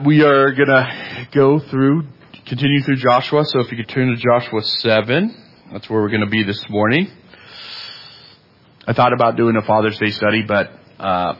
We are going to continue through Joshua. So if you could turn to Joshua 7, that's where we're going to be this morning. I thought about doing a Father's Day study, but I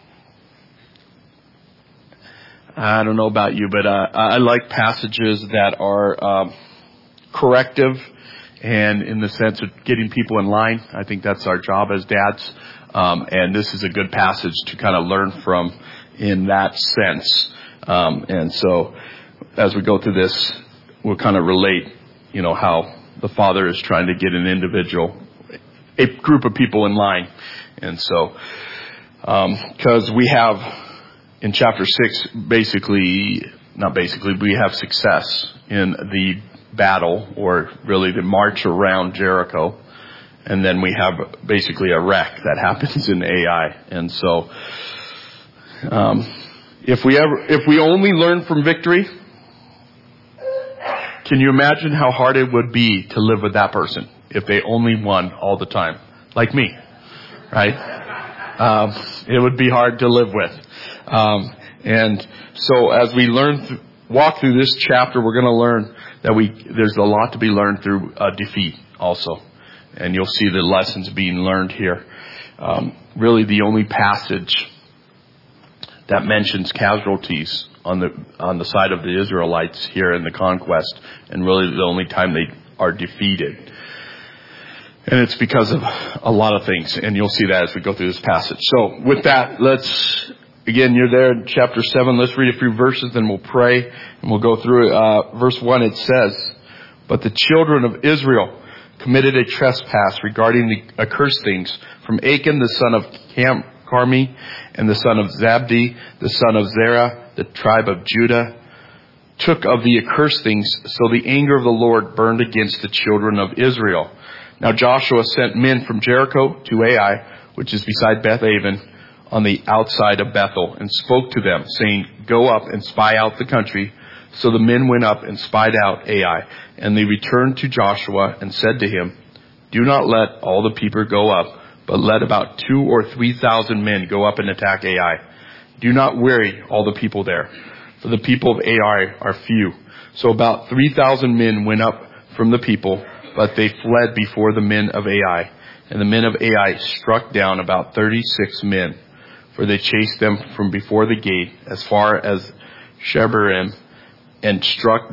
don't know about you, but I like passages that are corrective and in the sense of getting people in line. I think that's our job as dads. And this is a good passage to kind of learn from in that sense. And so as we go through this, we'll kind of relate, how the Father is trying to get a group of people in line. And so, cause we have in chapter 6, we have success in the battle, or really the march around Jericho. And then we have basically a wreck that happens in Ai. And so, if we only learn from victory, can you imagine how hard it would be to live with that person if they only won all the time? Like me, right? It would be hard to live with. And so as we walk through this chapter, we're going to learn that there's a lot to be learned through defeat also. And you'll see the lessons being learned here. Really the only passage that mentions casualties on the side of the Israelites here in the conquest, and really the only time they are defeated. And it's because of a lot of things, and you'll see that as we go through this passage. So with that, you're there in chapter 7, let's read a few verses, then we'll pray, and we'll go through it. Verse 1, it says, "But the children of Israel committed a trespass regarding the accursed things from Achan the son of Carmi, and the son of Zabdi, the son of Zerah, the tribe of Judah, took of the accursed things, so the anger of the Lord burned against the children of Israel. Now Joshua sent men from Jericho to Ai, which is beside Beth-aven, on the outside of Bethel, and spoke to them, saying, 'Go up and spy out the country.' So the men went up and spied out Ai, and they returned to Joshua and said to him, 'Do not let all the people go up, but let about 2,000 or 3,000 men go up and attack Ai. Do not weary all the people there, for the people of Ai are few.' So about 3,000 men went up from the people, but they fled before the men of Ai. And the men of Ai struck down about 36 men, for they chased them from before the gate as far as Shebarim, and struck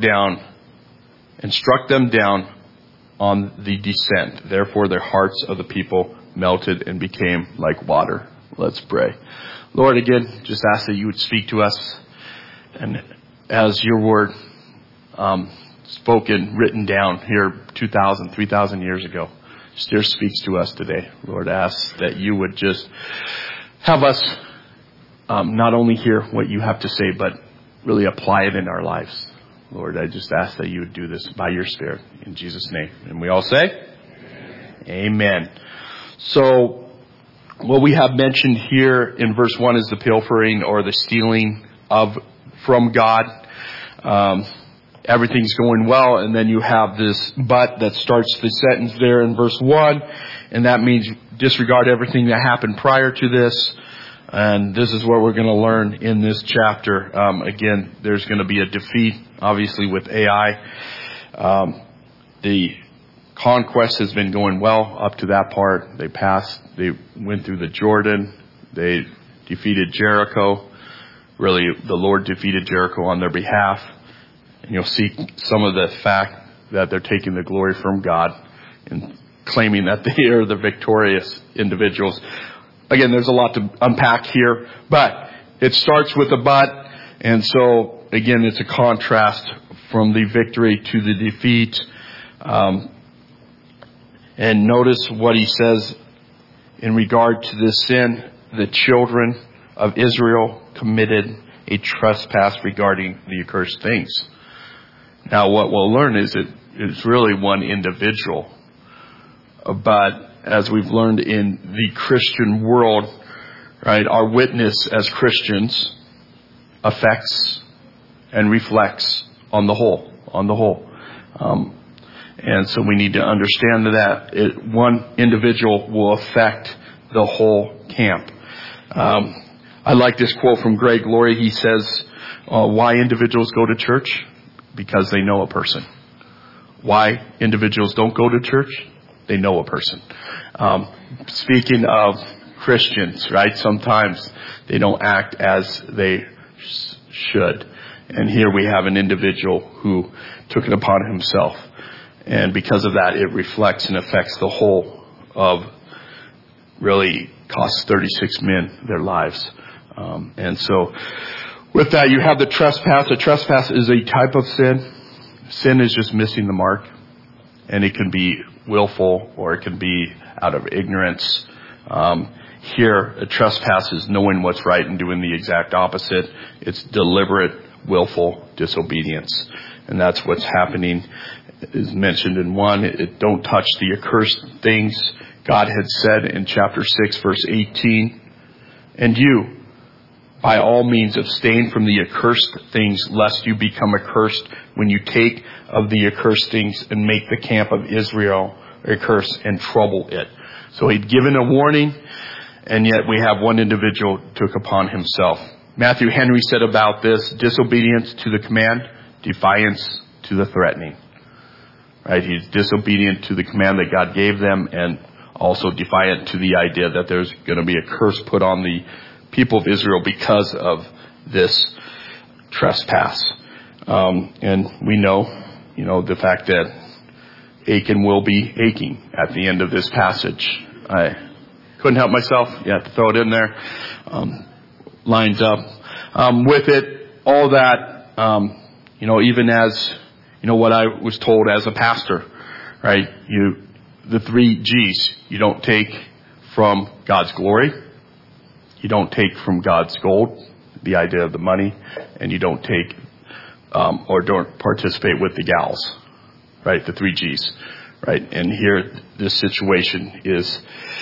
them down on the descent. Therefore the hearts of the people melted and became like water." Let's pray. Lord, again, just ask that you would speak to us. And as your word spoken, written down here 2,000, 3,000 years ago, still speaks to us today. Lord, ask that you would just have us not only hear what you have to say, but really apply it in our lives. Lord, I just ask that you would do this by your Spirit in Jesus' name. And we all say, Amen. So what we have mentioned here in verse 1 is the pilfering or the stealing from God. Everything's going well, and then you have this but that starts the sentence there in verse 1, and that means disregard everything that happened prior to this. And this is what we're going to learn in this chapter. Again, there's going to be a defeat, obviously, with Ai. The conquest has been going well up to that part. They went through the Jordan. They defeated Jericho. Really, the Lord defeated Jericho on their behalf. And you'll see some of the fact that they're taking the glory from God and claiming that they are the victorious individuals. Again, there's a lot to unpack here, but it starts with a but. And so, again, it's a contrast from the victory to the defeat. And notice what he says in regard to this sin. The children of Israel committed a trespass regarding the accursed things. Now, what we'll learn is it's really one individual. But as we've learned in the Christian world, right, our witness as Christians affects and reflects on the whole. And so we need to understand that one individual will affect the whole camp. I like this quote from Greg Laurie. He says, Why individuals go to church? Because they know a person. Why individuals don't go to church? They know a person. Speaking of Christians, right? Sometimes they don't act as they should. And here we have an individual who took it upon himself. And because of that, it reflects and affects the whole of, really cost 36 men their lives. And so with that, you have the trespass. A trespass is a type of sin. Sin is just missing the mark. And it can be willful or it can be out of ignorance. Here, a trespass is knowing what's right and doing the exact opposite. It's deliberate, willful disobedience. And that's what's happening, is mentioned in 1. It don't touch the accursed things. God had said in chapter 6, verse 18, and you, by all means, abstain from the accursed things, lest you become accursed when you take of the accursed things and make the camp of Israel accursed and trouble it. So he'd given a warning, and yet we have one individual took upon himself. Matthew Henry said about this: disobedience to the command, defiance to the threatening. Right? He's disobedient to the command that God gave them, and also defiant to the idea that there's going to be a curse put on the people of Israel because of this trespass. And we know, the fact that Achan will be aching at the end of this passage. I couldn't help myself. You have to throw it in there. Lines up. With it, all that, even as, what I was told as a pastor, right? The 3 G's. You don't take from God's glory. You don't take from God's gold, the idea of the money, and you don't take, or don't participate with the gals, right? The 3 G's, right? And here, this situation is,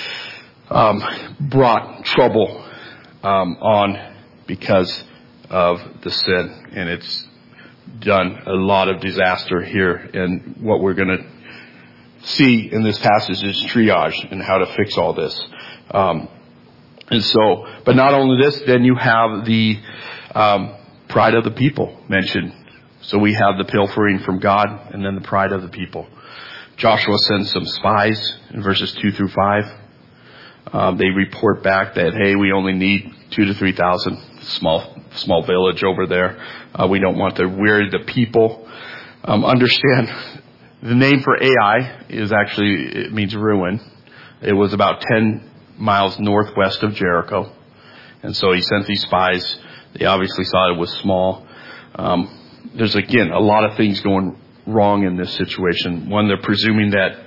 brought trouble, on because of the sin, and it's done a lot of disaster here. And what we're going to see in this passage is triage and how to fix all this. And so, but not only this, then you have the pride of the people mentioned. So we have the pilfering from God and then the pride of the people. Joshua sends some spies in verses 2 through 5. They report back that, hey, we only need 2,000 to 3,000, small village over there. We don't want to weary the people. Understand, the name for Ai is actually, it means ruin. It was about 10 miles northwest of Jericho. And so he sent these spies. They obviously saw it was small. There's, again, a lot of things going wrong in this situation. One, they're presuming that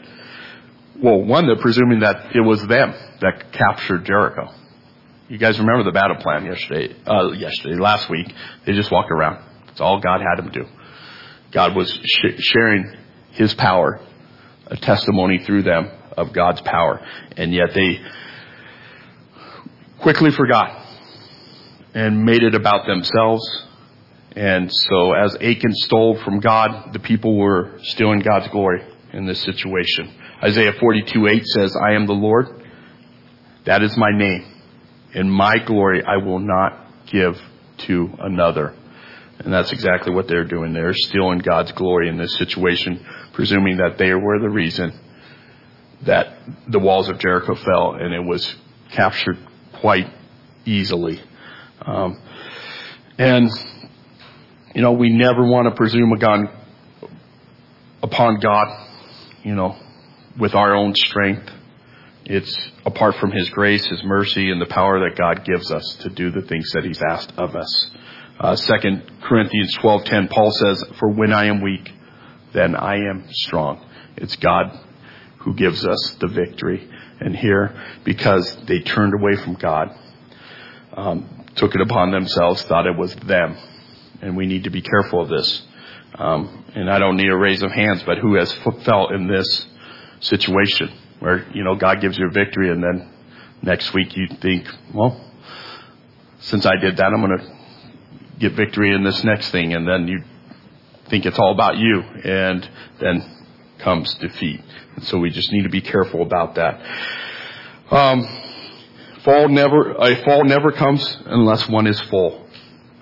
it was them that captured Jericho. You guys remember the battle plan last week. They just walked around. That's all God had them do. God was sharing his power, a testimony through them of God's power. And yet they quickly forgot and made it about themselves. And so as Achan stole from God, the people were stealing God's glory in this situation. Isaiah 42:8 says, I am the Lord. That is my name. And my glory I will not give to another. And that's exactly what they're doing. They're stealing God's glory in this situation, presuming that they were the reason that the walls of Jericho fell, and it was captured quite easily. We never want to presume upon God, with our own strength. It's apart from his grace, his mercy, and the power that God gives us to do the things that he's asked of us. 2 Corinthians 12:10, Paul says, for when I am weak, then I am strong. It's God who gives us the victory. And here, because they turned away from God, took it upon themselves, thought it was them. And we need to be careful of this. And I don't need a raise of hands, but who has felt in this situation where, God gives you a victory, and then next week you think, well, since I did that, I'm going to get victory in this next thing. And then you think it's all about you, and then comes defeat. And so we just need to be careful about that. A fall never comes unless one is full.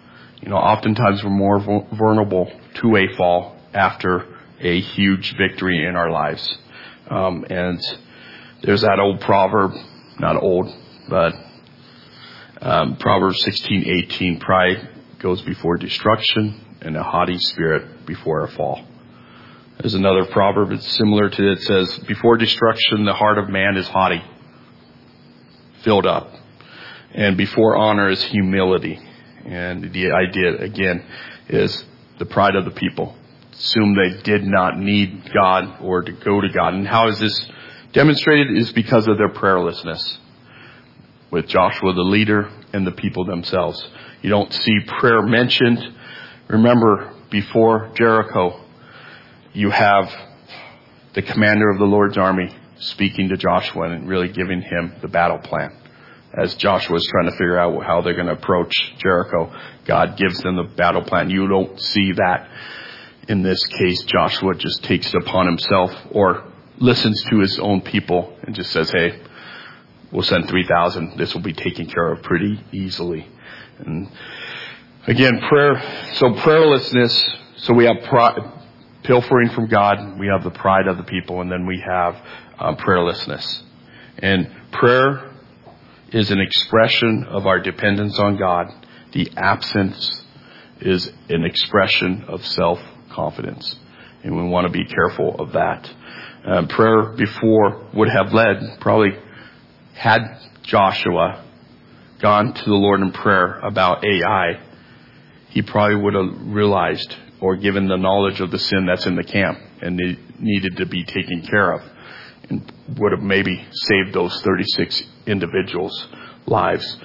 Oftentimes we're more vulnerable to a fall after a huge victory in our lives. And there's that old proverb, not old, but Proverbs 16:18, pride goes before destruction and a haughty spirit before a fall. There's another proverb that's similar to it. It says, before destruction, the heart of man is haughty, filled up. And before honor is humility. And the idea, again, is the pride of the people. Assume they did not need God or to go to God. And how is this demonstrated? Is because of their prayerlessness. With Joshua the leader and the people themselves. You don't see prayer mentioned. Remember, before Jericho, you have the commander of the Lord's army speaking to Joshua and really giving him the battle plan. As Joshua is trying to figure out how they're going to approach Jericho, God gives them the battle plan. You don't see that. In this case, Joshua just takes it upon himself or listens to his own people and just says, hey, we'll send 3,000. This will be taken care of pretty easily. And again, prayerlessness. So we have pilfering from God. We have the pride of the people. And then we have prayerlessness. And prayer is an expression of our dependence on God. The absence is an expression of self-confidence. And we want to be careful of that. Prayer before would have led, probably had Joshua gone to the Lord in prayer about Ai, he probably would have realized or given the knowledge of the sin that's in the camp and it needed to be taken care of. And would have maybe saved those 36 individuals' lives.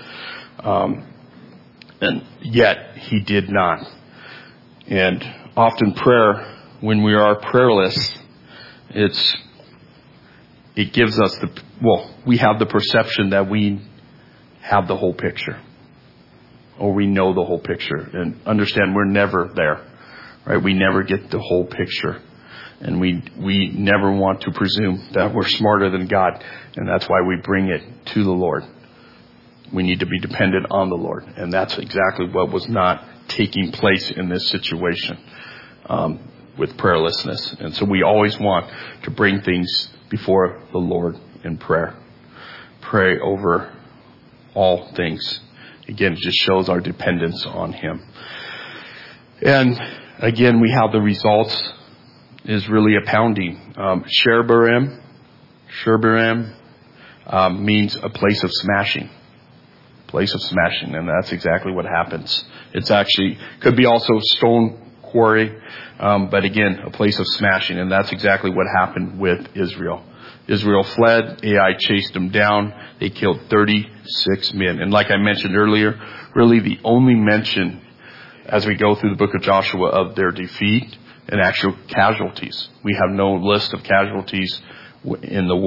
And yet, he did not. And often prayer, when we are prayerless, it gives us we have the perception that we have the whole picture. Or we know the whole picture. And understand, we're never there. Right? We never get the whole picture. And we never want to presume that we're smarter than God. And that's why we bring it to the Lord. We need to be dependent on the Lord. And that's exactly what was not taking place in this situation with prayerlessness. And so we always want to bring things before the Lord in prayer. Pray over all things. Again, it just shows our dependence on Him. And again, we have the results is really a pounding. Shebarim means a place of smashing. Place of smashing, and that's exactly what happens. It's actually, could be also stone quarry, but again, a place of smashing, and that's exactly what happened with Israel. Israel fled, Ai chased them down, they killed 36 men. And like I mentioned earlier, really the only mention as we go through the book of Joshua of their defeat and actual casualties. We have no list of casualties in the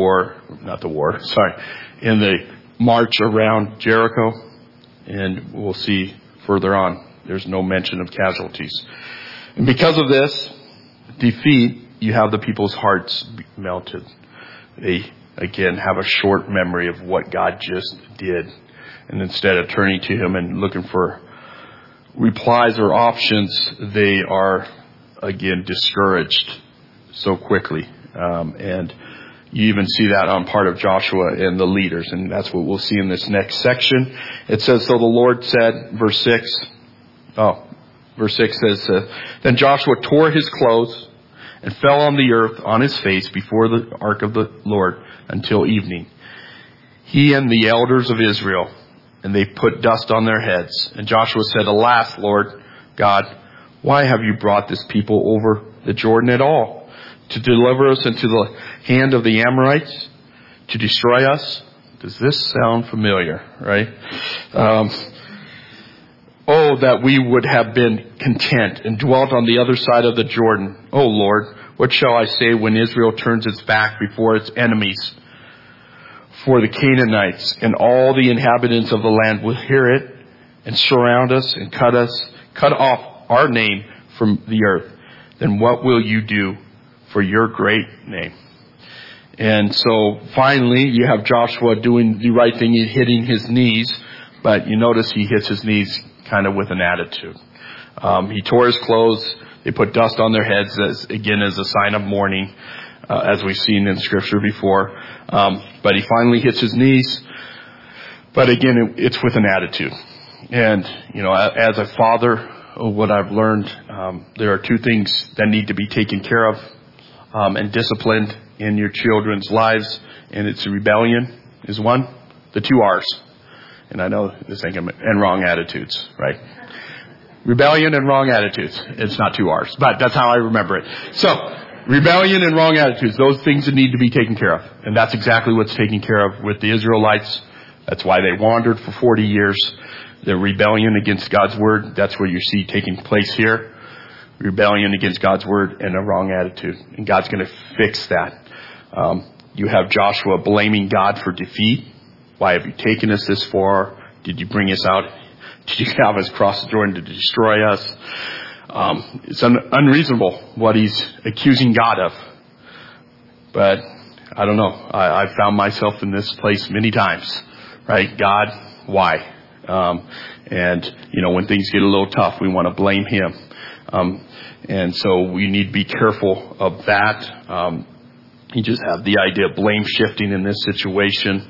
in the march around Jericho. And we'll see further on, there's no mention of casualties. And because of this defeat, you have the people's hearts melted. They, again, have a short memory of what God just did. And instead of turning to Him and looking for replies or options, they are, again, discouraged so quickly. And you even see that on part of Joshua and the leaders. And that's what we'll see in this next section. It says, so the Lord said, verse 6 says, then Joshua tore his clothes and fell on the earth on his face before the ark of the Lord until evening. He and the elders of Israel, and they put dust on their heads. And Joshua said, alas, Lord God, why have you brought this people over the Jordan at all? To deliver us into the hand of the Amorites? To destroy us? Does this sound familiar, right? Oh, that we would have been content and dwelt on the other side of the Jordan. Oh, Lord, what shall I say when Israel turns its back before its enemies? For the Canaanites and all the inhabitants of the land will hear it and surround us and cut off our name from the earth. Then what will you do for your great name? And so finally, you have Joshua doing the right thing, hitting his knees. But you notice he hits his knees kind of with an attitude. He tore his clothes. They put dust on their heads as a sign of mourning, as we've seen in Scripture before. But he finally hits his knees. But again, it's with an attitude. And, as a father, what I've learned, there are two things that need to be taken care of and disciplined in your children's lives. And it's rebellion is one, the two R's. And I know this thing, and wrong attitudes, right? Rebellion and wrong attitudes. It's not two R's, but that's how I remember it. So, rebellion and wrong attitudes, those things that need to be taken care of. And that's exactly what's taken care of with the Israelites. That's why they wandered for 40 years. The rebellion against God's word, that's what you see taking place here. Rebellion against God's word and a wrong attitude. And God's going to fix that. You have Joshua blaming God for defeat. Why have you taken us this far? Did you bring us out? Did you have us cross the Jordan to destroy us? It's unreasonable what he's accusing God of. But I don't know. I've found myself in this place many times. Right? God, why? And when things get a little tough, we want to blame him. And so we need to be careful of that. You just have the idea of blame shifting in this situation.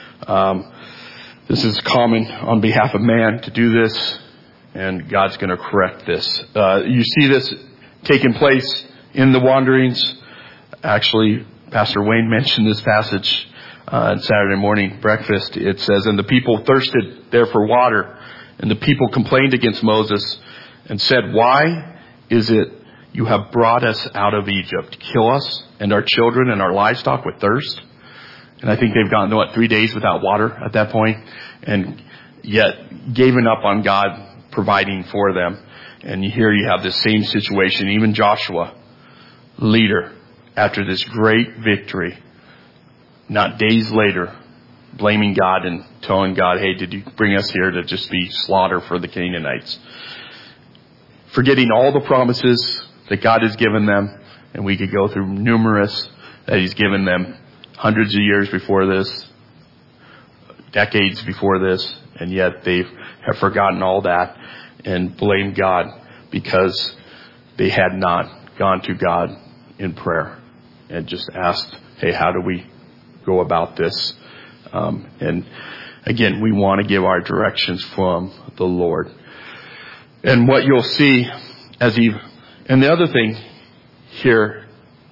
This is common on behalf of man to do this, and God's going to correct this. You see this taking place in the wanderings. Actually, Pastor Wayne mentioned this passage on Saturday morning breakfast. It says, "And the people thirsted there for water, and the people complained against Moses and said, 'Why is it you have brought us out of Egypt to kill us and our children and our livestock with thirst?'" And I think they've gone, 3 days without water at that point, and yet given up on God providing for them. And here you have the same situation. Even Joshua, leader, after this great victory, not days later, blaming God and telling God, "Hey, did you bring us here to just be slaughter for the Canaanites?" Forgetting all the promises that God has given them, and we could go through numerous that he's given them hundreds of years before this, decades before this, and yet they have forgotten all that and blamed God because they had not gone to God in prayer and just asked, "Hey, how do we go about this?" And again, we want to give our directions from the Lord. And what you'll see and the other thing here,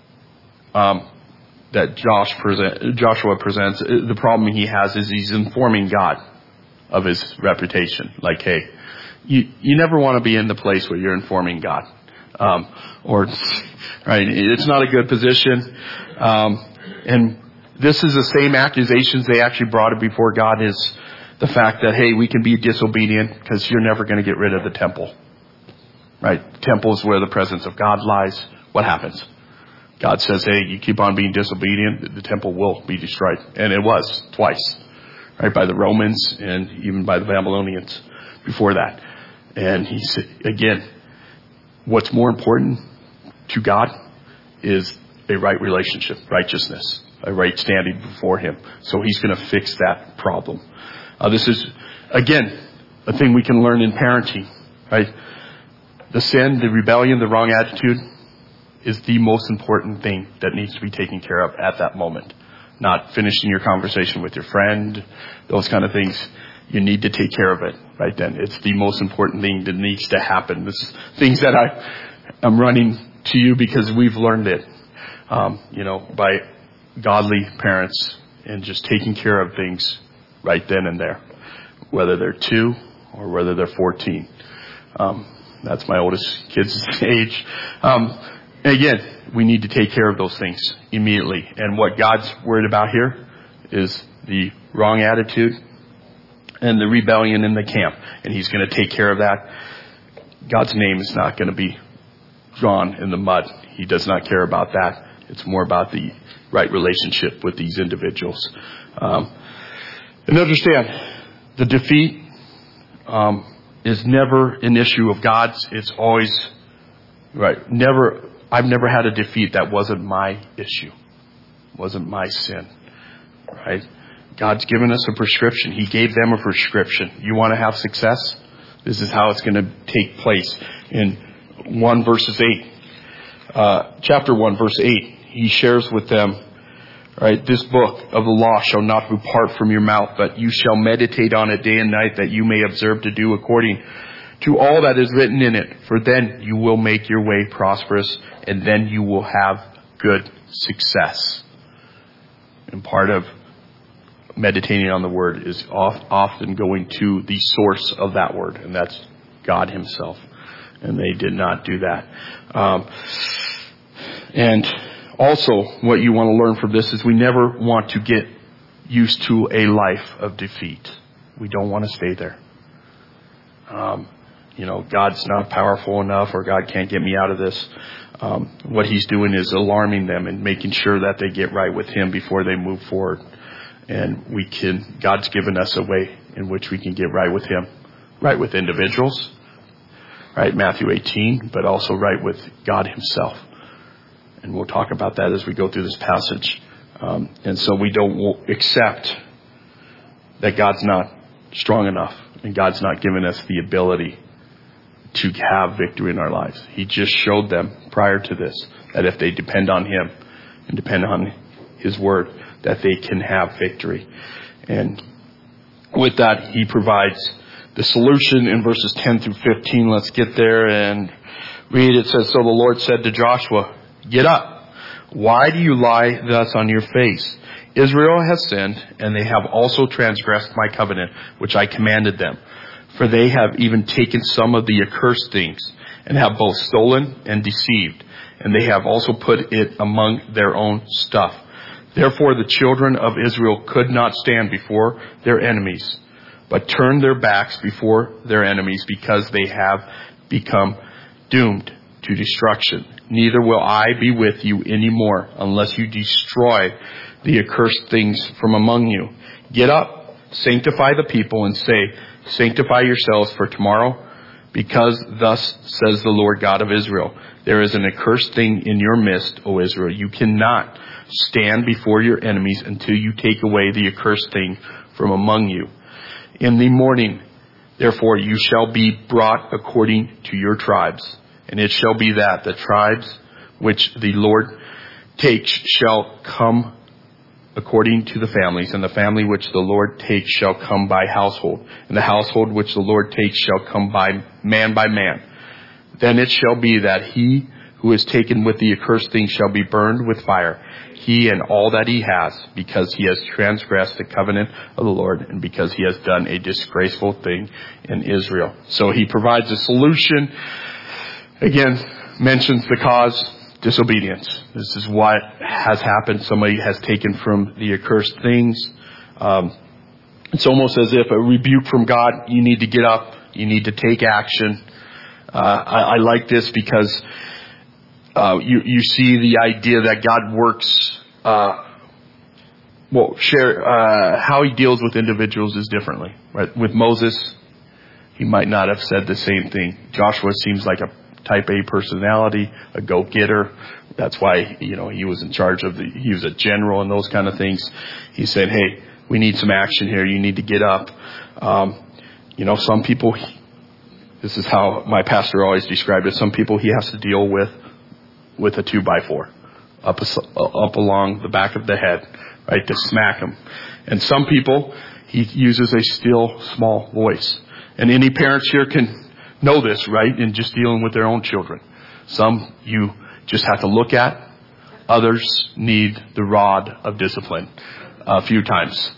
that Joshua presents, the problem he has is he's informing God of his reputation. Like, hey, you never want to be in the place where you're informing God. Right, it's not a good position. And this is the same accusations they actually brought it before God, is the fact that, hey, we can be disobedient because you're never going to get rid of the temple. Right? The temple is where the presence of God lies. What happens? God says, hey, you keep on being disobedient, the temple will be destroyed. And it was twice. Right? By the Romans and even by the Babylonians before that. And he said, again, what's more important to God is a right relationship, righteousness, a right standing before him. So he's going to fix that problem. This is, again, a thing we can learn in parenting, right? The sin, the rebellion, the wrong attitude is the most important thing that needs to be taken care of at that moment. Not finishing your conversation with your friend, those kind of things. You need to take care of it right then. It's the most important thing that needs to happen. This is things that I'm running to you because we've learned it, by godly parents and just taking care of things right then and there, whether they're 2 or whether they're 14. That's my oldest kid's age. Again, we need to take care of those things immediately. And what God's worried about here is the wrong attitude and the rebellion in the camp. And he's going to take care of that. God's name is not going to be drawn in the mud. He does not care about that. It's more about the right relationship with these individuals. And understand, the defeat is never an issue of God's. It's always, right, I've never had a defeat that wasn't my issue, wasn't my sin, right? God's given us a prescription. He gave them a prescription. You want to have success? This is how it's going to take place. In chapter 1, verse 8, he shares with them, right, this book of the law shall not depart from your mouth, but you shall meditate on it day and night, that you may observe to do according to all that is written in it. For then you will make your way prosperous, and then you will have good success. And part of meditating on the word is often going to the source of that word, and that's God himself. And they did not do that. And also, what you want to learn from this is we never want to get used to a life of defeat. We don't want to stay there. God's not powerful enough, or God can't get me out of this. What he's doing is alarming them and making sure that they get right with him before they move forward. And God's given us a way in which we can get right with him, right with individuals, right, Matthew 18, but also right with God himself. And we'll talk about that as we go through this passage. And so we don't accept that God's not strong enough, and God's not given us the ability to have victory in our lives. He just showed them prior to this that if they depend on him and depend on his word, that they can have victory. And with that, he provides the solution in verses 10 through 15. Let's get there and read. It says, So the Lord said to Joshua, Get up. Why do you lie thus on your face? Israel has sinned, and they have also transgressed my covenant, which I commanded them. For they have even taken some of the accursed things, and have both stolen and deceived, and they have also put it among their own stuff. Therefore the children of Israel could not stand before their enemies, but turned their backs before their enemies, because they have become doomed to destruction. Neither will I be with you any more, unless you destroy the accursed things from among you. Get up, sanctify the people, and say, Sanctify yourselves for tomorrow, because thus says the Lord God of Israel, there is an accursed thing in your midst, O Israel. You cannot stand before your enemies until you take away the accursed thing from among you. In the morning, therefore, you shall be brought according to your tribes. And it shall be that the tribes which the Lord takes shall come according to the families, and the family which the Lord takes shall come by household, and the household which the Lord takes shall come by man. Then it shall be that he who is taken with the accursed thing shall be burned with fire, he and all that he has, because he has transgressed the covenant of the Lord, and because he has done a disgraceful thing in Israel. So he provides a solution. Again, mentions the cause, disobedience. This is what has happened. Somebody has taken from the accursed things. It's almost as if a rebuke from God. You need to get up. You need to take action. I like this because you see the idea that God works. How he deals with individuals is differently. Right? With Moses, he might not have said the same thing. Joshua seems like a type A personality, a go-getter. That's why, he was in charge he was a general and those kind of things. He said, hey, we need some action here. You need to get up. Some people, this is how my pastor always described it. Some people he has to deal with a 2x4 up along the back of the head, right, to smack them. And some people he uses a still small voice. And any parents here can know this, right, in just dealing with their own children. Some you just have to look at. Others need the rod of discipline a few times,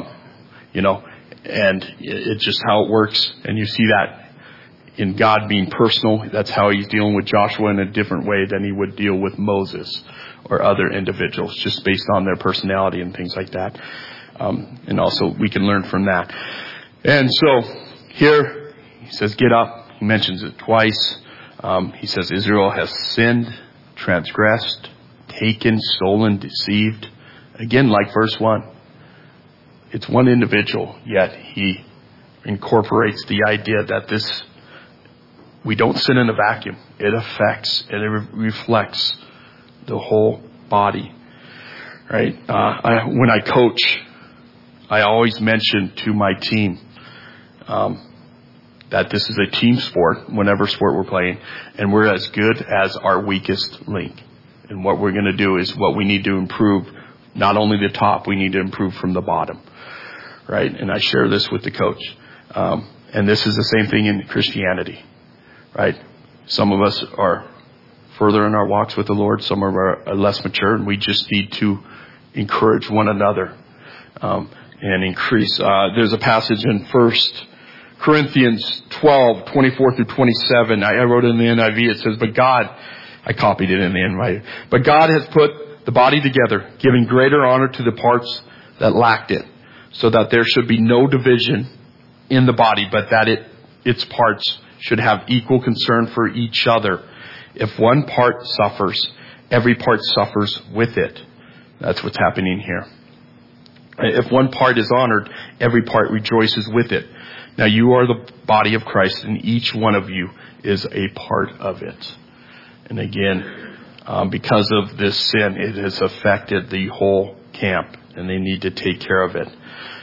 and it's just how it works. And you see that in God being personal. That's how he's dealing with Joshua in a different way than he would deal with Moses or other individuals, just based on their personality and things like that. And also we can learn from that. And so here he says, get up. He mentions it twice. He says Israel has sinned, transgressed, taken, stolen, deceived. Again, like verse 1. It's one individual, yet he incorporates the idea that we don't sin in a vacuum. It affects, it reflects the whole body. Right? When I coach, I always mention to my team, that this is a team sport, whatever sport we're playing, and we're as good as our weakest link. And what we're going to do is what we need to improve, not only the top, we need to improve from the bottom. Right? And I share this with the coach. And this is the same thing in Christianity. Right? Some of us are further in our walks with the Lord. Some of us are less mature, and we just need to encourage one another and increase. There's a passage in 1 Corinthians 12, 24 through 27. I wrote it in the NIV. It says, but God, I copied it in the NIV. But God has put the body together, giving greater honor to the parts that lacked it, so that there should be no division in the body, but that its parts should have equal concern for each other. If one part suffers, every part suffers with it. That's what's happening here. If one part is honored, every part rejoices with it. Now you are the body of Christ, and each one of you is a part of it. And again, because of this sin, it has affected the whole camp, and they need to take care of it.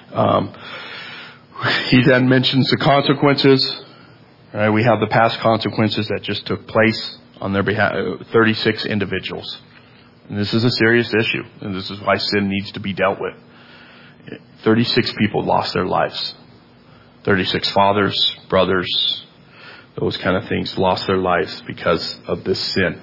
He then mentions the consequences. Right, we have the past consequences that just took place on their behalf, 36 individuals. And this is a serious issue, and this is why sin needs to be dealt with. 36 people lost their lives. 36 fathers, brothers, those kind of things lost their lives because of this sin.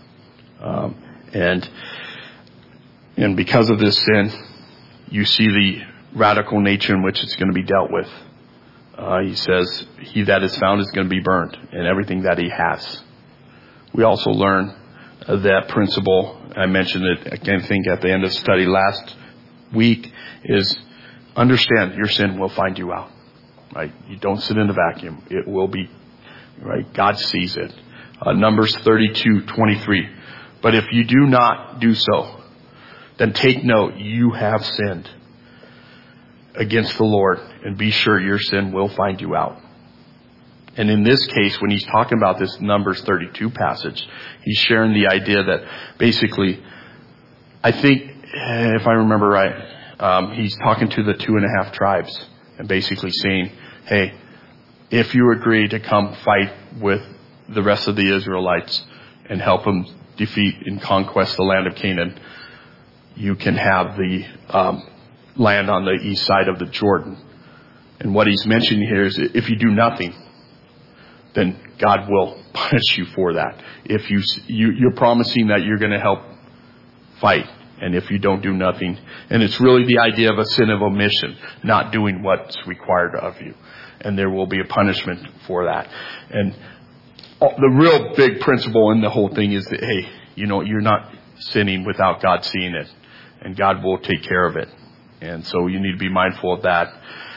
And because of this sin, you see the radical nature in which it's going to be dealt with. He says, he that is found is going to be burned, and everything that he has. We also learn that principle. I mentioned it, I think, at the end of study last week, is understand your sin will find you out. Right? You don't sit in a vacuum. It will be, right? God sees it. Numbers 32:23. But if you do not do so, then take note, you have sinned against the Lord, and be sure your sin will find you out. And in this case, when he's talking about this Numbers 32 passage, he's sharing the idea that basically, I think, if I remember right, he's talking to the 2.5 tribes and basically saying, hey, if you agree to come fight with the rest of the Israelites and help them defeat and conquest the land of Canaan, you can have the land on the east side of the Jordan. And what he's mentioning here is if you do nothing, then God will punish you for that. If you're promising that you're going to help fight, and if you don't do nothing, and it's really the idea of a sin of omission, not doing what's required of you, and there will be a punishment for that. And the real big principle in the whole thing is that, hey, you're not sinning without God seeing it, and God will take care of it. And so you need to be mindful of that.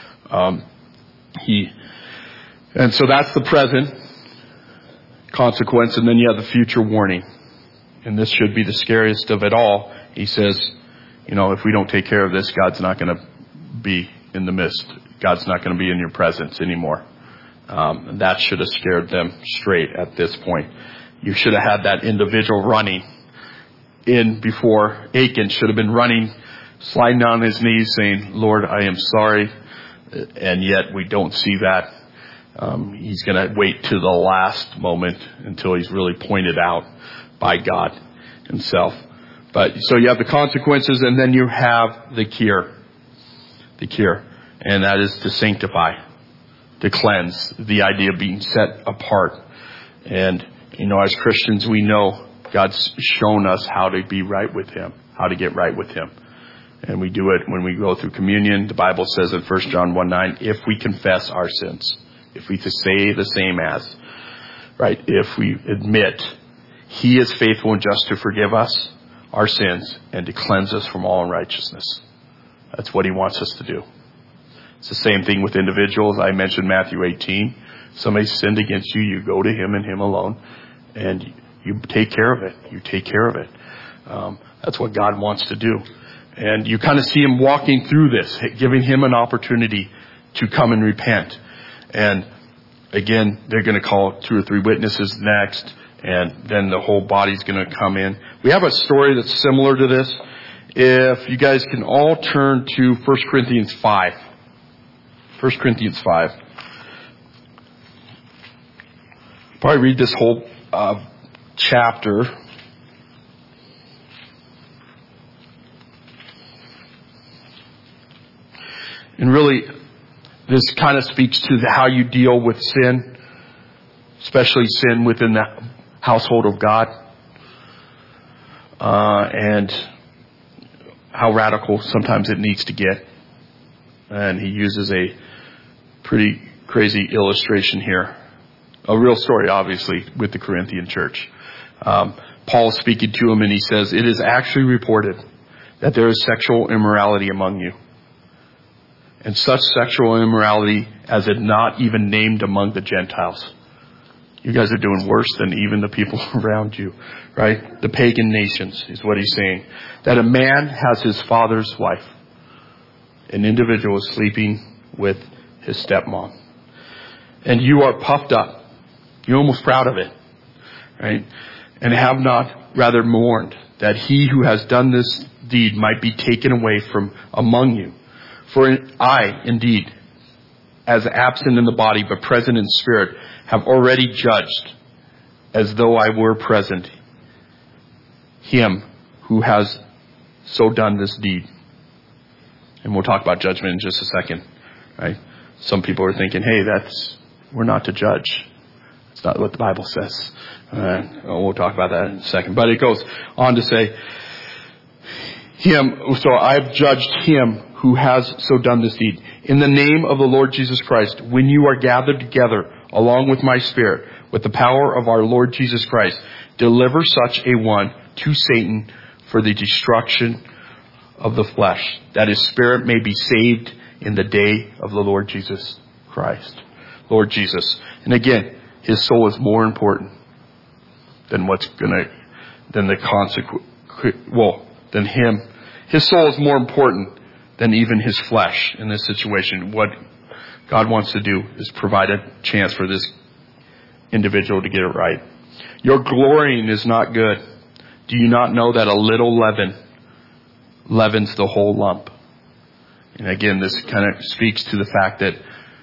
And so that's the present consequence, and then you have the future warning. And this should be the scariest of it all. He says, if we don't take care of this, God's not going to be in the midst. God's not going to be in your presence anymore. And that should have scared them straight at this point. You should have had that individual running in before. Achan should have been running, sliding down his knees saying, Lord, I am sorry. And yet we don't see that. He's going to wait to the last moment until he's really pointed out by God himself. But so you have the consequences, and then you have the cure. The cure. And that is to sanctify, to cleanse, the idea of being set apart. And, as Christians, we know God's shown us how to be right with Him, how to get right with Him. And we do it when we go through communion. The Bible says in 1 John 1:9, if we confess our sins, if we say the same as, right, if we admit He is faithful and just to forgive us our sins and to cleanse us from all unrighteousness. That's what He wants us to do. It's the same thing with individuals. I mentioned Matthew 18. If somebody sinned against you, you go to Him and Him alone, and you take care of it. You take care of it. That's what God wants to do. And you kind of see Him walking through this, giving him an opportunity to come and repent. And again, they're going to call 2 or 3 witnesses next, and then the whole body's going to come in. We have a story that's similar to this. If you guys can all turn to 1 Corinthians 5. 1 Corinthians 5. Probably read this whole chapter. And really, this kind of speaks to how you deal with sin, especially sin within the household of God, and how radical sometimes it needs to get. And he uses a pretty crazy illustration here. A real story, obviously, with the Corinthian church. Paul is speaking to him, and he says, "It is actually reported that there is sexual immorality among you, and such sexual immorality as is not even named among the Gentiles." You guys are doing worse than even the people around you, right? The pagan nations is what he's saying. That a man has his father's wife. An individual is sleeping with his stepmom. And you are puffed up. You're almost proud of it, right? And have not rather mourned that he who has done this deed might be taken away from among you. For I, indeed, as absent in the body but present in spirit, have already judged, as though I were present, him who has so done this deed. And we'll talk about judgment in just a second, right? Some people are thinking, hey, we're not to judge. It's not what the Bible says. We'll talk about that in a second. But it goes on to say, so I've judged him who has so done this deed. In the name of the Lord Jesus Christ, when you are gathered together along with my spirit, with the power of our Lord Jesus Christ, deliver such a one to Satan for the destruction of the flesh, that his spirit may be saved in the day of the Lord Jesus Christ. Lord Jesus. And again, his soul is more important than than him. His soul is more important than even his flesh in this situation. What God wants to do is provide a chance for this individual to get it right. Your glorying is not good. Do you not know that a little leaven leavens the whole lump? And again, this kind of speaks to the fact that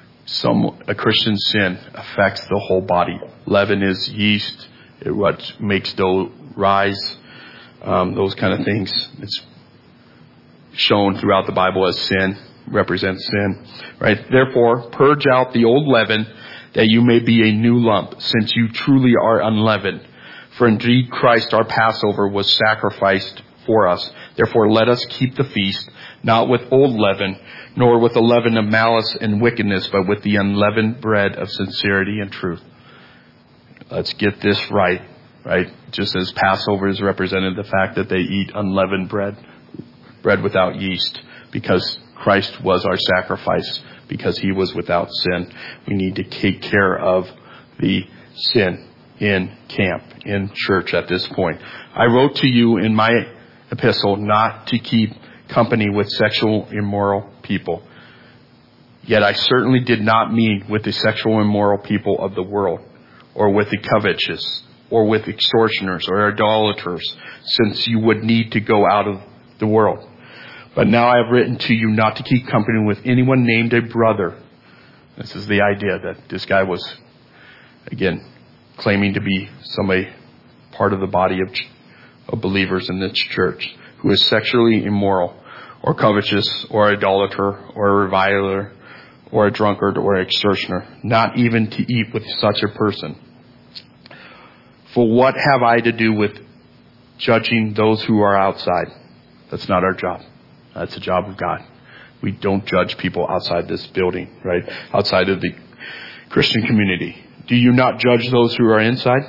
a Christian sin affects the whole body. Leaven is yeast, what makes dough rise, those kind of things. It's shown throughout the Bible as sin, represents sin, right? Therefore, purge out the old leaven, that you may be a new lump, since you truly are unleavened. For indeed Christ our Passover was sacrificed for us. Therefore let us keep the feast, not with old leaven, nor with the leaven of malice and wickedness, but with the unleavened bread of sincerity and truth. Let's get this right? Just as Passover is represented the fact that they eat unleavened bread without yeast, because Christ was our sacrifice, because he was without sin. We need to take care of the sin in camp, in church at this point. I wrote to you in my epistle not to keep company with sexual immoral people. Yet I certainly did not mean with the sexual immoral people of the world, or with the covetous, or with extortioners or idolaters, since you would need to go out of the world. But now I have written to you not to keep company with anyone named a brother. This is the idea that this guy was, again, claiming to be somebody part of the body of believers in this church, who is sexually immoral, or covetous, or idolater, or a reviler, or a drunkard, or an extortioner, not even to eat with such a person. For what have I to do with judging those who are outside? That's not our job. That's the job of God. We don't judge people outside this building, right? Outside of the Christian community. Do you not judge those who are inside?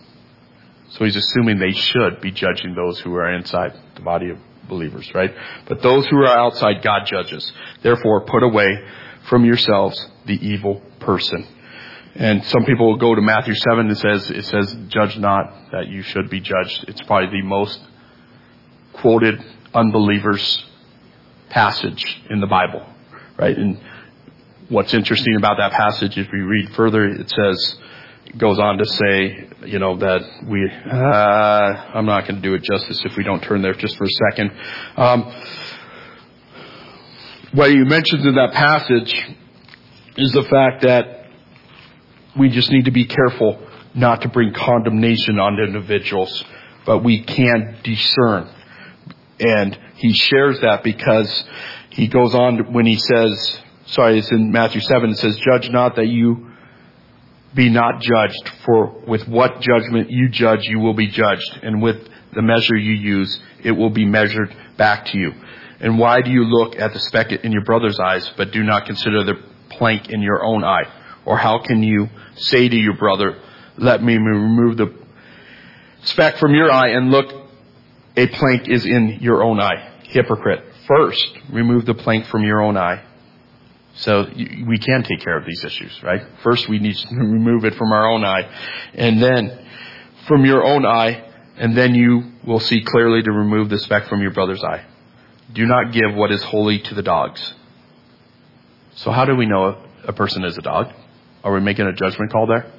So he's assuming they should be judging those who are inside the body of believers, right? But those who are outside, God judges. Therefore, put away from yourselves the evil person. And some people will go to Matthew 7 and it says, judge not, that you should be judged. It's probably the most quoted unbelievers passage in the Bible, right? And what's interesting about that passage, if we read further, it goes on to say, that I'm not going to do it justice if we don't turn there just for a second. What he mentions in that passage is the fact that we just need to be careful not to bring condemnation on individuals, but we can discern. And he shares that because he goes on when he says, it's in Matthew 7, it says, judge not that you be not judged, for with what judgment you judge, you will be judged. And with the measure you use, it will be measured back to you. And why do you look at the speck in your brother's eyes, but do not consider the plank in your own eye? Or how can you say to your brother, let me remove the speck from your eye, and look, a plank is in your own eye? Hypocrite. First, remove the plank from your own eye. So we can take care of these issues, right? First, we need to remove it from our own eye, and then from your own eye, and then you will see clearly to remove the speck from your brother's eye. Do not give what is holy to the dogs. So how do we know a person is a dog? Are we making a judgment call there?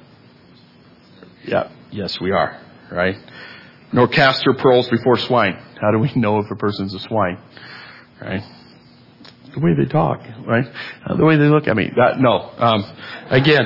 Yeah. Yes, we are, right? Nor cast your pearls before swine. How do we know if a person's a swine? Right? The way they talk, right? The way they look at me. Again,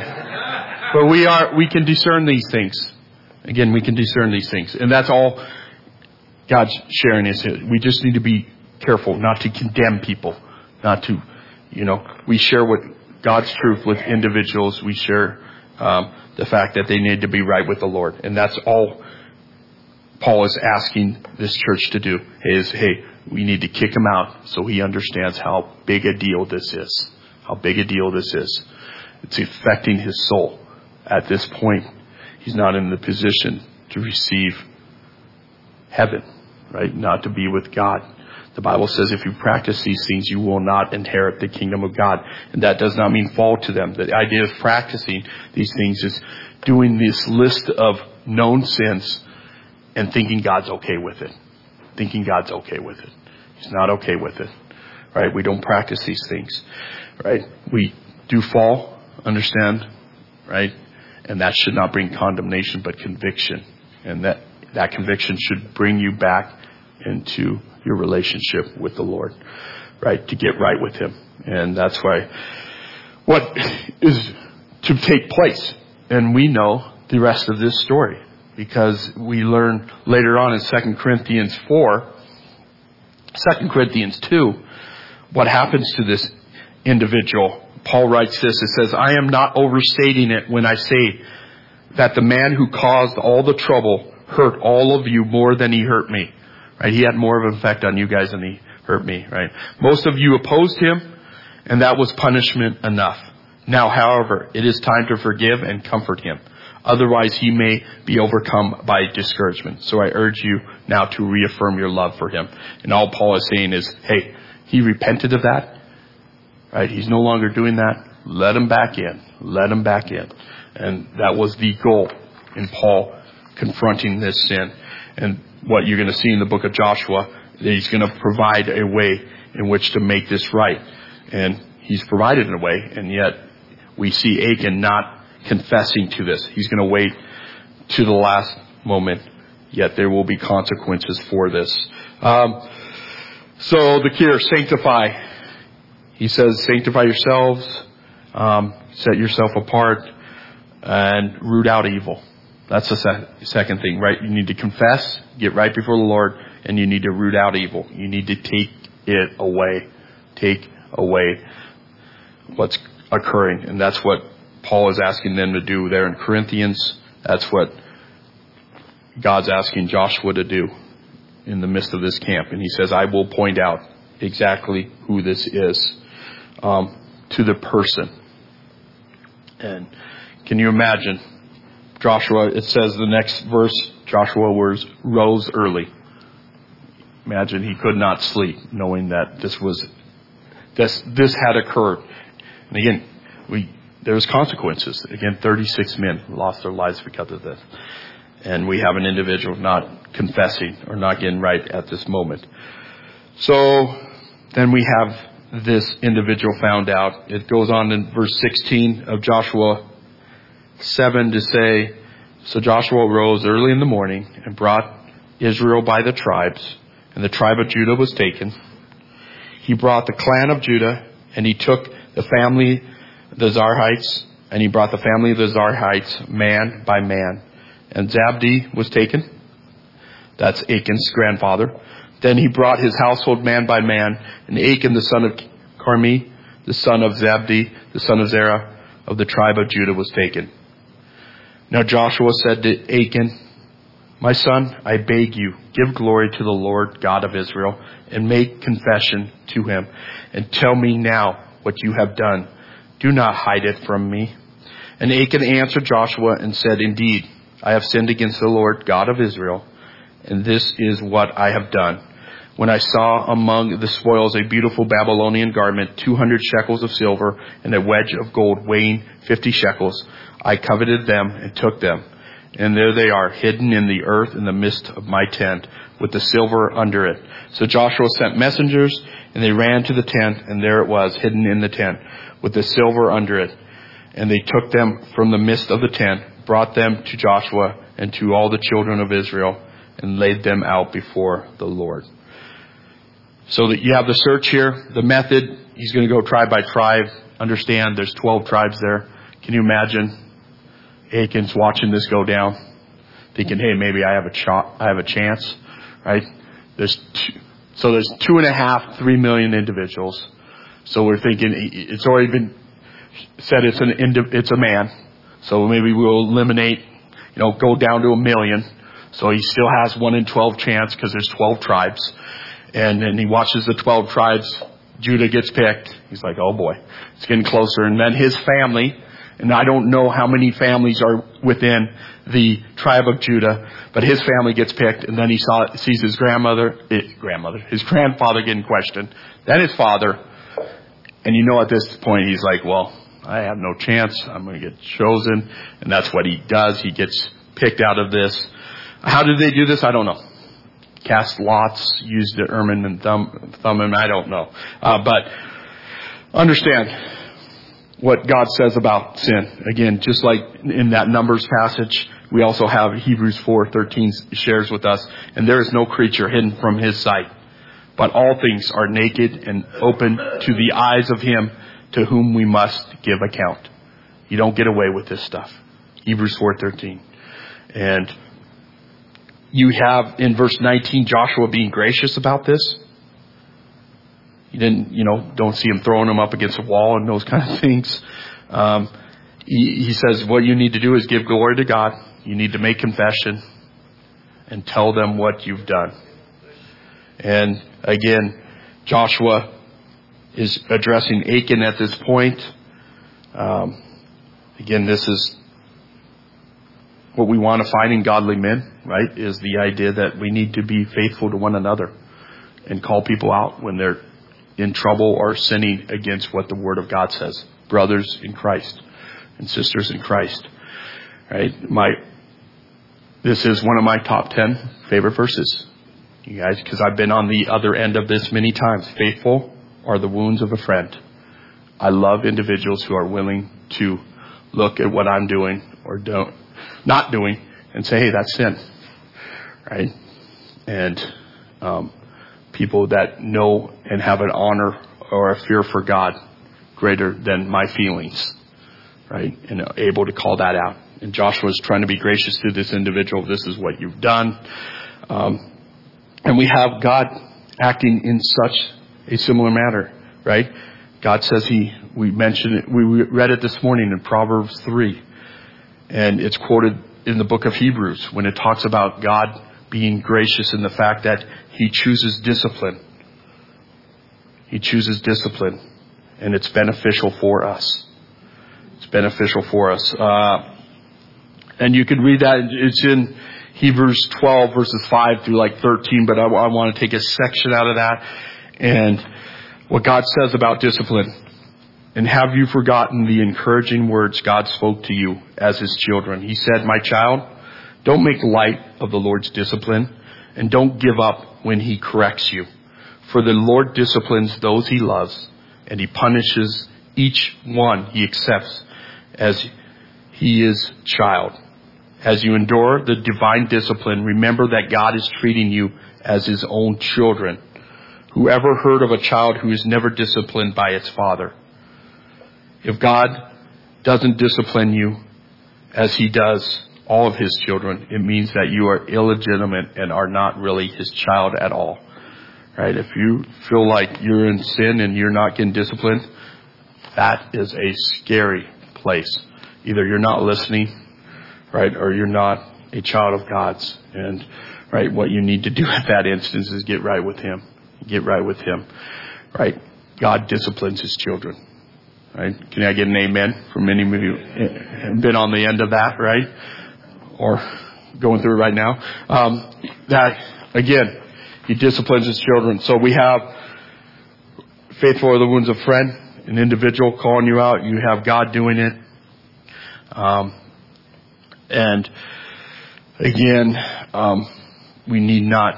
but we can discern these things. Again, we can discern these things. And that's all God's sharing is. We just need to be careful not to condemn people, not to, we share what God's truth with individuals. We share the fact that they need to be right with the Lord. And that's all Paul is asking this church to do is, we need to kick him out so he understands how big a deal this is. How big a deal this is. It's affecting his soul. At this point, he's not in the position to receive heaven, right? Not to be with God. The Bible says if you practice these things, you will not inherit the kingdom of God. And that does not mean fall to them. The idea of practicing these things is doing this list of known sins and thinking God's okay with it. Thinking God's okay with it. He's not okay with it. Right? We don't practice these things. Right? We do fall, understand, right? And that should not bring condemnation, but conviction. And that conviction should bring you back into your relationship with the Lord, right? To get right with Him. And that's why what is to take place. And we know the rest of this story because we learn later on in 2 Corinthians 2, what happens to this individual. Paul writes this, it says, I am not overstating it when I say that the man who caused all the trouble hurt all of you more than he hurt me. Right? He had more of an effect on you guys than he hurt me, right? Most of you opposed him, and that was punishment enough. Now, however, it is time to forgive and comfort him. Otherwise, he may be overcome by discouragement. So I urge you now to reaffirm your love for him. And all Paul is saying is, hey, he repented of that. Right? He's no longer doing that. Let him back in. Let him back in. And that was the goal in Paul confronting this sin. And what you're going to see in the book of Joshua, that he's going to provide a way in which to make this right. And he's provided a way, and yet we see Achan not confessing to this. He's going to wait to the last moment, yet there will be consequences for this. So the cure, sanctify. He says, sanctify yourselves, set yourself apart, and root out evil. That's the second thing, right? You need to confess, get right before the Lord, and you need to root out evil. You need to take it away. Take away what's occurring. And that's what Paul is asking them to do there in Corinthians. That's what God's asking Joshua to do in the midst of this camp. And he says, I will point out exactly who this is to the person. And can you imagine? Joshua, it says the next verse, Joshua rose early. Imagine he could not sleep knowing that this had occurred. And again, there's consequences. Again, 36 men lost their lives because of this. And we have an individual not confessing or not getting right at this moment. So then we have this individual found out. It goes on in verse 16 of Joshua 7 to say, so Joshua rose early in the morning and brought Israel by the tribes, and the tribe of Judah was taken. He brought the clan of Judah, and he took the family, the Zarhites, And he brought the family of the Zarhites man by man. And Zabdi was taken. That's Achan's grandfather. Then he brought his household man by man. And Achan, the son of Carmi, the son of Zabdi, the son of Zerah, of the tribe of Judah, was taken. Now Joshua said to Achan, my son, I beg you, give glory to the Lord God of Israel, and make confession to him, and tell me now what you have done. Do not hide it from me. And Achan answered Joshua and said, indeed, I have sinned against the Lord God of Israel, and this is what I have done. When I saw among the spoils a beautiful Babylonian garment, 200 shekels of silver, and a wedge of gold weighing 50 shekels, I coveted them and took them. And there they are, hidden in the earth in the midst of my tent, with the silver under it. So Joshua sent messengers, and they ran to the tent, and there it was, hidden in the tent, with the silver under it. And they took them from the midst of the tent, brought them to Joshua and to all the children of Israel, and laid them out before the Lord. So that you have the search here, the method. He's going to go tribe by tribe. Understand there's 12 tribes there. Can you imagine Achan's watching this go down, thinking, hey, maybe I have a chance, right? There's 2.5, 3 million individuals. So we're thinking it's already been said it's a man. So maybe we'll eliminate, go down to 1 million. So he still has 1 in 12 chance because there's 12 tribes. And then he watches the 12 tribes. Judah gets picked. He's like, oh boy, it's getting closer. And then his family, and I don't know how many families are within the tribe of Judah, but his family gets picked. And then he sees his his grandfather getting questioned. Then his father. And at this point, he's like, well, I have no chance. I'm going to get chosen. And that's what he does. He gets picked out of this. How did they do this? I don't know. Cast lots, used the Urim and Thummim, I don't know. But understand what God says about sin. Again, just like in that Numbers passage, we also have Hebrews 4:13 shares with us, and there is no creature hidden from his sight, but all things are naked and open to the eyes of him to whom we must give account. You don't get away with this stuff. Hebrews 4:13. And you have in verse 19 Joshua being gracious about this. You don't see him throwing them up against a wall and those kind of things. He says what you need to do is give glory to God. You need to make confession and tell them what you've done. And again, Joshua is addressing Achan at this point. Again, this is what we want to find in godly men, right? Is the idea that we need to be faithful to one another and call people out when they're in trouble or sinning against what the Word of God says. Brothers in Christ and sisters in Christ, right? This is one of my top 10 favorite verses, you guys, because I've been on the other end of this many times. Faithful are the wounds of a friend. I love individuals who are willing to look at what I'm doing or not doing and say, hey, that's sin, right? And people that know and have an honor or a fear for God greater than my feelings, right? And able to call that out. And Joshua's trying to be gracious to this individual. This is what you've done. And we have God acting in such a similar manner, right? God says we mentioned it, we read it this morning in Proverbs 3. And it's quoted in the book of Hebrews when it talks about God being gracious in the fact that He chooses discipline. He chooses discipline. And it's beneficial for us. It's beneficial for us. And you can read that. It's in Hebrews 12 verses 5 through 13. But I want to take a section out of that. And what God says about discipline. And have you forgotten the encouraging words God spoke to you as His children? He said, my child, don't make light of the Lord's discipline and don't give up when He corrects you. For the Lord disciplines those He loves and He punishes each one He accepts as He is child. As you endure the divine discipline, remember that God is treating you as His own children. Whoever heard of a child who is never disciplined by its father? If God doesn't discipline you as he does all of his children, it means that you are illegitimate and are not really his child at all. Right? If you feel like you're in sin and you're not getting disciplined, that is a scary place. Either you're not listening, right, or you're not a child of God's. And, right, what you need to do at that instance is get right with him. Get right with him. Right? God disciplines his children. Right? Can I get an amen from many of you have been on the end of that, right? Or going through it right now. That, again, he disciplines his children. So we have faithful are the wounds of a friend, an individual calling you out. You have God doing it. And again, we need not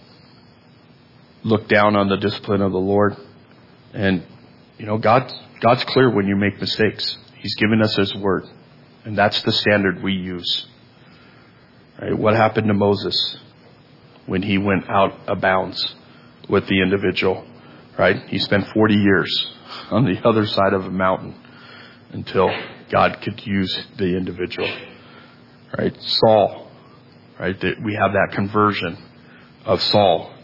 look down on the discipline of the Lord. And, you know, God's clear when you make mistakes. He's given us his word. And that's the standard we use. Right? What happened to Moses when he went out of bounds with the individual? Right? He spent 40 years on the other side of a mountain until God could use the individual. Right? Saul. Right? We have that conversion of Saul.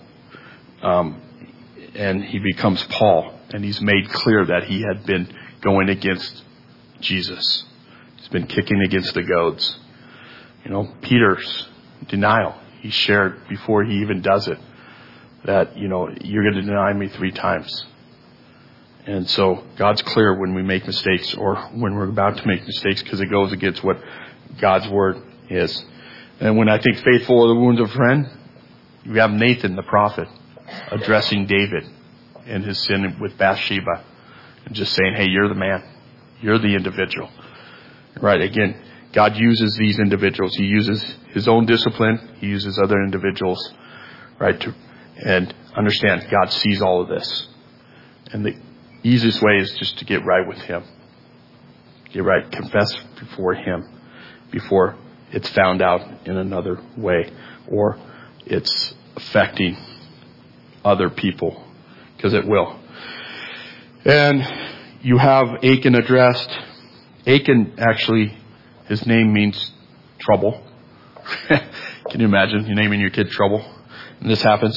And he becomes Paul. And he's made clear that he had been going against Jesus. He's been kicking against the goads. You know, Peter's denial. He shared before he even does it that, you know, you're going to deny me 3 times. And so God's clear when we make mistakes or when we're about to make mistakes because it goes against what God's word is. And when I think faithful are the wounds of a friend, you have Nathan the prophet addressing David and his sin with Bathsheba and just saying, hey, you're the man. You're the individual. Right? Again, God uses these individuals. He uses his own discipline. He uses other individuals. Right? And understand, God sees all of this. And the easiest way is just to get right with him. Get right. Confess before him. Before it's found out in another way. Or it's affecting other people. Because it will. And you have Achan addressed. Achan actually, his name means trouble. Can you imagine you naming your kid Trouble? And this happens.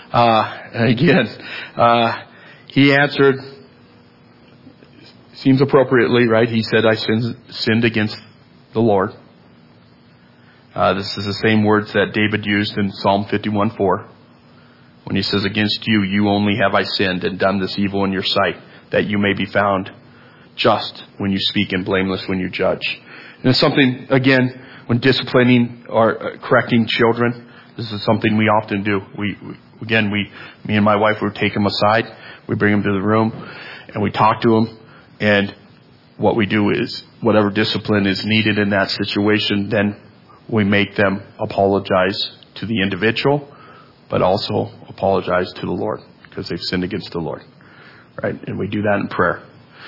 He answered, seems appropriately, right? He said, I sinned against the Lord. This is the same words that David used in Psalm 51:4. When he says, against you, you only have I sinned and done this evil in your sight, that you may be found just when you speak and blameless when you judge. And it's something, again, when disciplining or correcting children, this is something we often do. Me and my wife would take them aside. We bring them to the room and we talk to them. And what we do is whatever discipline is needed in that situation, then we make them apologize to the individual, but also apologize to the Lord because they've sinned against the Lord. Right? And we do that in prayer.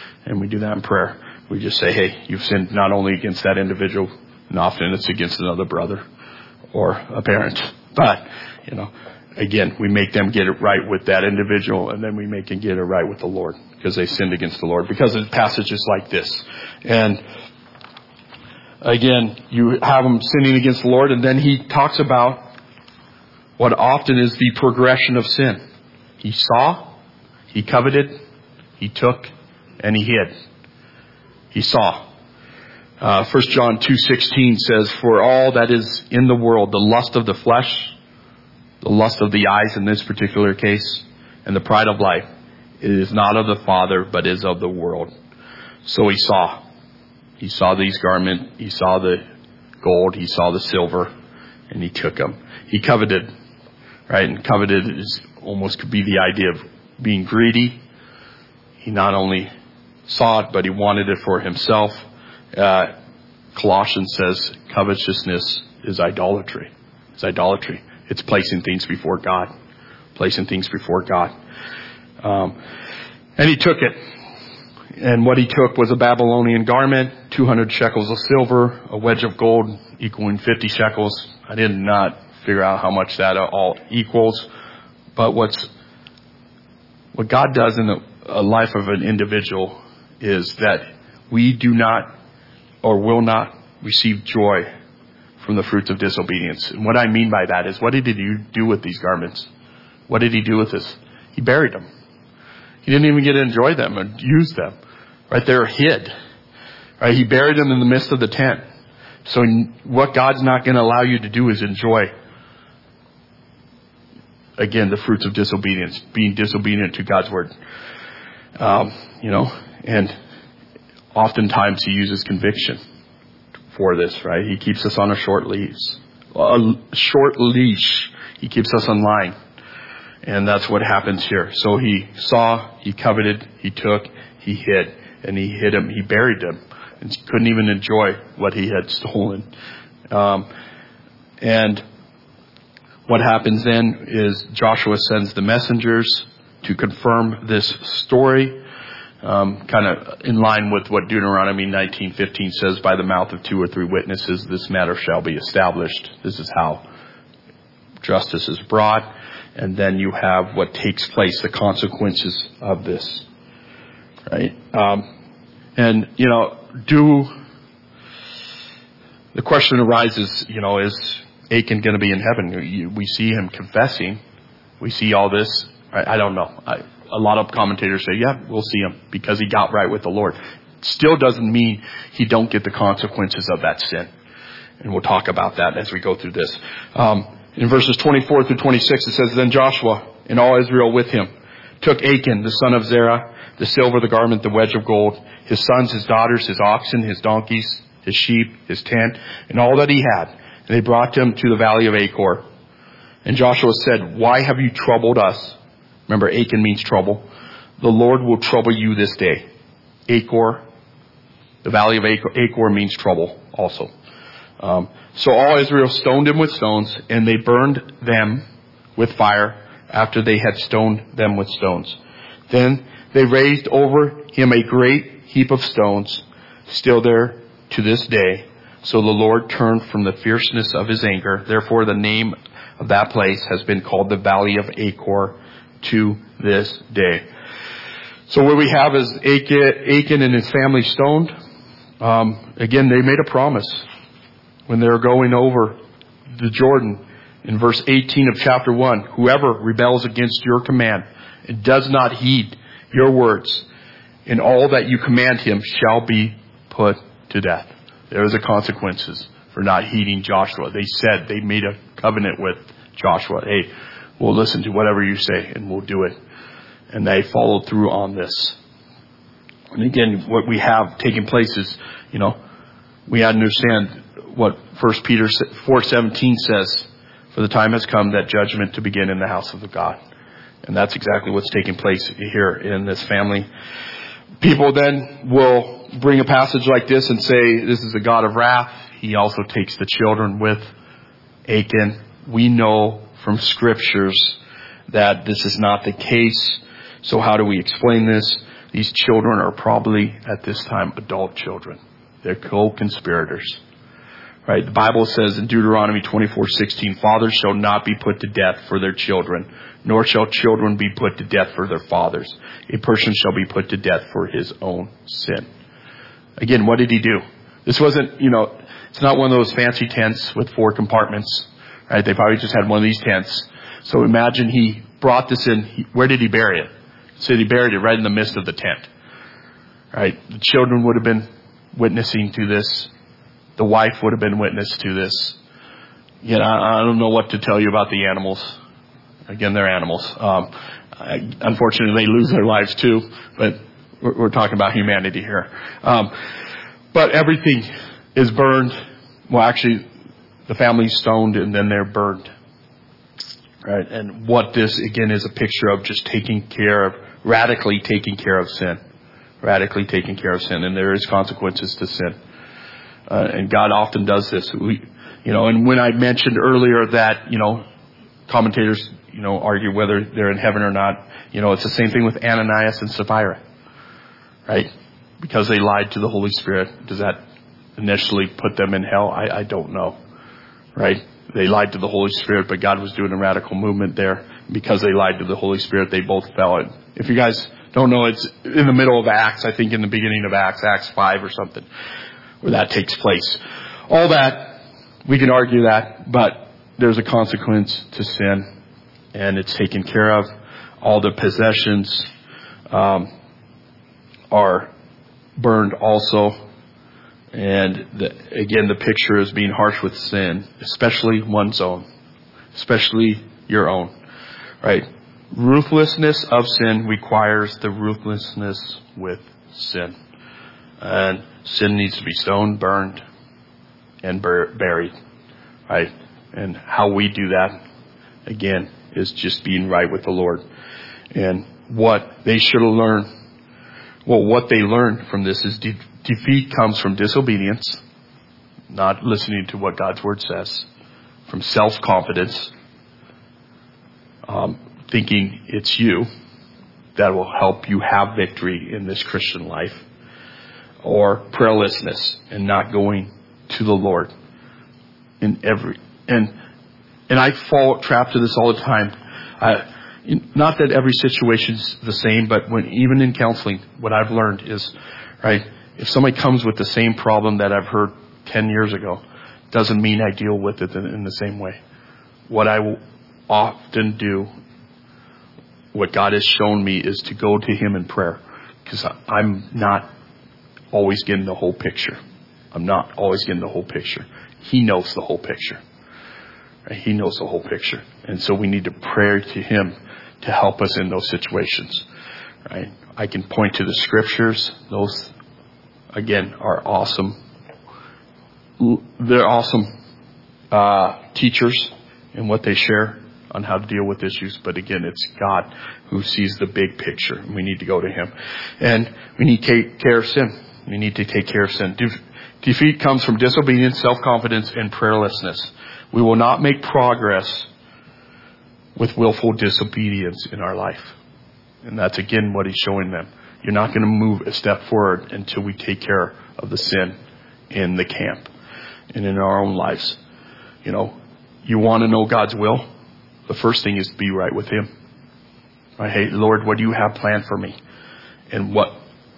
We just say, hey, you've sinned not only against that individual, and often it's against another brother or a parent. But, you know, again, we make them get it right with that individual, and then we make them get it right with the Lord because they sinned against the Lord. Because of passages like this. And again, you have them sinning against the Lord, and then he talks about what often is the progression of sin. He saw, he coveted, he took, and he hid. He saw. 1 John 2:16 says, for all that is in the world, the lust of the flesh, the lust of the eyes in this particular case, and the pride of life, it is not of the Father, but is of the world. So he saw. He saw these garments, he saw the gold, he saw the silver, and he took them. He coveted. Right? And coveted is almost could be the idea of being greedy. He not only saw it, but he wanted it for himself. Colossians says covetousness is idolatry. It's idolatry. It's placing things before God. Placing things before God. And he took it. And what he took was a Babylonian garment, 200 shekels of silver, a wedge of gold equaling 50 shekels. I did not figure out how much that all equals. But what God does in the life of an individual is that we do not or will not receive joy from the fruits of disobedience. And what I mean by that is, what did he do with these garments? What did he do with this? He buried them. He didn't even get to enjoy them and use them. Right? They're hid. Right? He buried them in the midst of the tent. So what God's not going to allow you to do is enjoy, again, the fruits of disobedience, being disobedient to God's word. And oftentimes he uses conviction for this, right? He keeps us on a short leash. He keeps us in line. And that's what happens here. So he saw, he coveted, he took, he hid, and he hid him, he buried him, and couldn't even enjoy what he had stolen. And what happens then is Joshua sends the messengers to confirm this story, kind of in line with what Deuteronomy 19:15 says, by the mouth of 2 or 3 witnesses, this matter shall be established. This is how justice is brought. And then you have what takes place, the consequences of this. Right? The question arises, is Achan going to be in heaven? We see him confessing. We see all this. I don't know. A lot of commentators say, yeah, we'll see him because he got right with the Lord. Still doesn't mean he don't get the consequences of that sin. And we'll talk about that as we go through this. In verses 24 through 26, it says, Then Joshua and all Israel with him took Achan, the son of Zerah, the silver, the garment, the wedge of gold, his sons, his daughters, his oxen, his donkeys, his sheep, his tent, and all that he had. And they brought him to the valley of Achor. And Joshua said, Why have you troubled us? Remember, Achan means trouble. The Lord will trouble you this day. Achor, the valley of Achor means trouble also. So all Israel stoned him with stones, and they burned them with fire after they had stoned them with stones. Then they raised over him a great heap of stones, still there to this day. So the Lord turned from the fierceness of his anger. Therefore the name of that place has been called the Valley of Achor to this day. So what we have is Achan and his family stoned. Again, they made a promise when they were going over the Jordan. In verse 18 of chapter 1, whoever rebels against your command and does not heed your words, in all that you command him shall be put to death. There are the consequences for not heeding Joshua. They made a covenant with Joshua. Hey, we'll listen to whatever you say and we'll do it. And they followed through on this. And again, what we have taking place is, we understand what 1 Peter 4:17 says, for the time has come that judgment to begin in the house of God. And that's exactly what's taking place here in this family. People then will bring a passage like this and say, this is a God of wrath. He also takes the children with Achan. We know from scriptures that this is not the case. So how do we explain this? These children are probably at this time adult children. They're co-conspirators. Right? The Bible says in Deuteronomy 24:16, fathers shall not be put to death for their children, nor shall children be put to death for their fathers. A person shall be put to death for his own sin. Again, what did he do? This wasn't, it's not one of those fancy tents with 4 compartments. Right? They probably just had one of these tents. So imagine he brought this in. Where did he bury it? So he buried it right in the midst of the tent. Right? The children would have been witnessing to this. The wife would have been witness to this. I don't know what to tell you about the animals. Again, they're animals. Unfortunately, they lose their lives too. But we're talking about humanity here. But everything is burned. Well, actually, the family's stoned and then they're burned. Right? And what this, again, is a picture of just radically taking care of sin. Radically taking care of sin. And there is consequences to sin. And God often does this. And when I mentioned earlier that, commentators, argue whether they're in heaven or not, it's the same thing with Ananias and Sapphira. Right? Because they lied to the Holy Spirit. Does that initially put them in hell? I don't know. Right? They lied to the Holy Spirit, but God was doing a radical movement there. Because they lied to the Holy Spirit, they both fell. If you guys don't know, it's in the middle of Acts, I think in the beginning of Acts 5 or something. where that takes place. All that, we can argue that, but there's a consequence to sin, and it's taken care of. All the possessions are burned also. And again, the picture is being harsh with sin, especially one's own, especially your own, right? Ruthlessness of sin requires the ruthlessness with sin. And sin needs to be stoned, burned, and buried, right? And how we do that, again, is just being right with the Lord. And what they should have learned, well, what they learned from this is defeat comes from disobedience, not listening to what God's Word says, from self-confidence, thinking it's you that will help you have victory in this Christian life, or prayerlessness and not going to the Lord in every, and I fall trapped to this all the time. Not that every situation's the same, but even in counseling, what I've learned is, right, if somebody comes with the same problem that I've heard 10 years ago, doesn't mean I deal with it in the same way. What I will often do, what God has shown me, is to go to Him in prayer, because I'm not always getting the whole picture. I'm not always getting the whole picture. He knows the whole picture. Right? He knows the whole picture. And so we need to pray to Him to help us in those situations. Right? I can point to the scriptures. Those, again, are awesome. They're awesome teachers in what they share on how to deal with issues. But again, it's God who sees the big picture. And we need to go to Him. And we need to take care of sin. We need to take care of sin. Defeat comes from disobedience, self-confidence, and prayerlessness. We will not make progress with willful disobedience in our life. And that's again what He's showing them. You're not going to move a step forward until we take care of the sin in the camp and in our own lives. You know, you want to know God's will? The first thing is to be right with Him. Right? Hey, Lord, what do you have planned for me? And what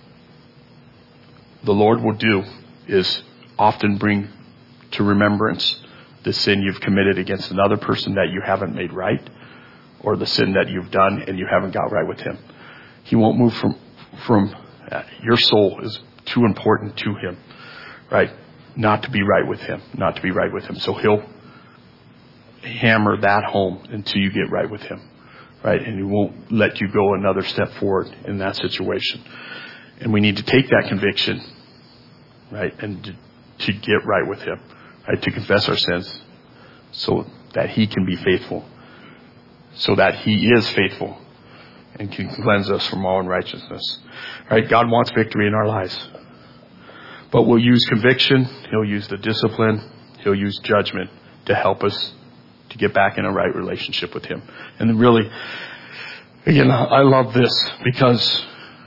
the Lord will do is often bring to remembrance the sin you've committed against another person that you haven't made right, or the sin that you've done and you haven't got right with Him. He won't move from your soul is too important to Him, right? Not to be right with Him, not to be right with Him. So He'll hammer that home until you get right with Him, right? And He won't let you go another step forward in that situation. And we need to take that conviction, right, and to get right with Him, right, to confess our sins so that He can be faithful, so that He is faithful and can cleanse us from all unrighteousness. Right? God wants victory in our lives. But we'll use conviction, He'll use the discipline, He'll use judgment to help us to get back in a right relationship with Him. And really, again, I love this because,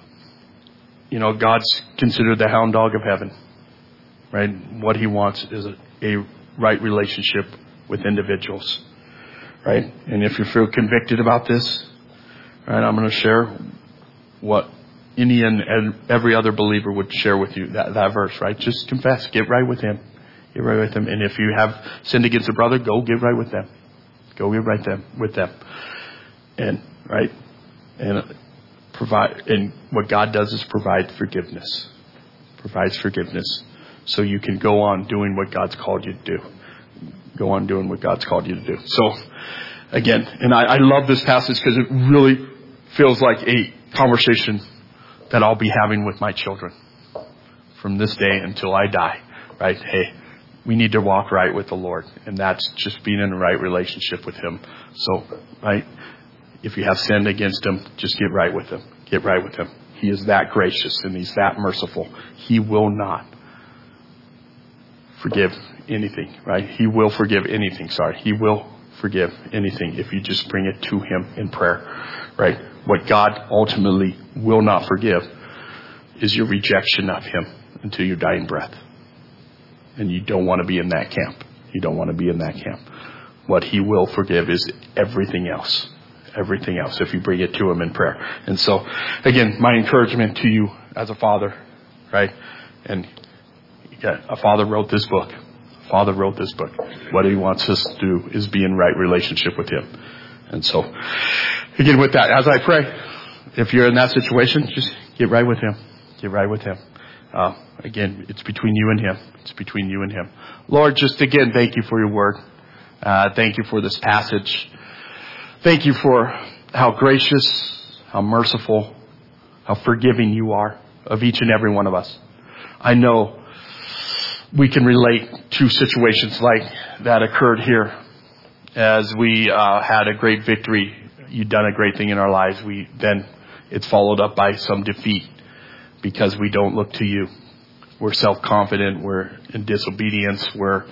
you know, God's considered the hound dog of heaven. Right? What He wants is a right relationship with individuals. Right? And if you feel convicted about this, right, I'm going to share what any and every other believer would share with you, that verse, right? Just confess. Get right with Him. Get right with Him. And if you have sinned against a brother, go get right with them. Go get right with them. And, right? And provide, and what God does is provide forgiveness. Provides forgiveness. So you can go on doing what God's called you to do. Go on doing what God's called you to do. So, again, and I love this passage because it really feels like a conversation that I'll be having with my children from this day until I die. Right? Hey, we need to walk right with the Lord. And that's just being in a right relationship with Him. So, right, if you have sinned against Him, just get right with Him. Get right with Him. He is that gracious and He's that merciful. He will not forgive anything, right? He will forgive anything, He will forgive anything if you just bring it to Him in prayer, right? What God ultimately will not forgive is your rejection of Him until your dying breath. And you don't want to be in that camp. You don't want to be in that camp. What He will forgive is everything else. Everything else if you bring it to Him in prayer. And so, again, my encouragement to you as a father, right? And a father wrote this book. Father wrote this book. What he wants us to do is be in right relationship with him. And so, again, with that, as I pray, if you're in that situation, just get right with him. Get right with him. Again, it's between you and him. It's between you and him. Lord, just again, thank you for your word. Thank you for this passage. Thank you for how gracious, how merciful, how forgiving you are of each and every one of us. I know we can relate to situations like that occurred here. As we had a great victory, you've done a great thing in our lives. Then it's followed up by some defeat because we don't look to you. We're self-confident. We're in disobedience. We're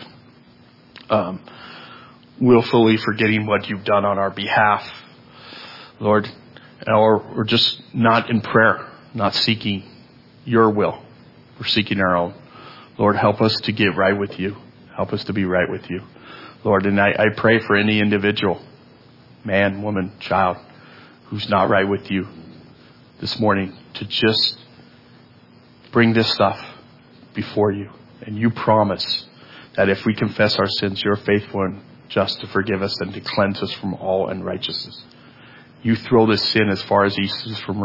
willfully forgetting what you've done on our behalf, Lord. Or we're just not in prayer, not seeking your will. We're seeking our own. Lord, help us to get right with you. Help us to be right with you. Lord, and I pray for any individual, man, woman, child, who's not right with you this morning, to just bring this stuff before you. And you promise that if we confess our sins, you're faithful and just to forgive us and to cleanse us from all unrighteousness. You throw this sin as far as east is from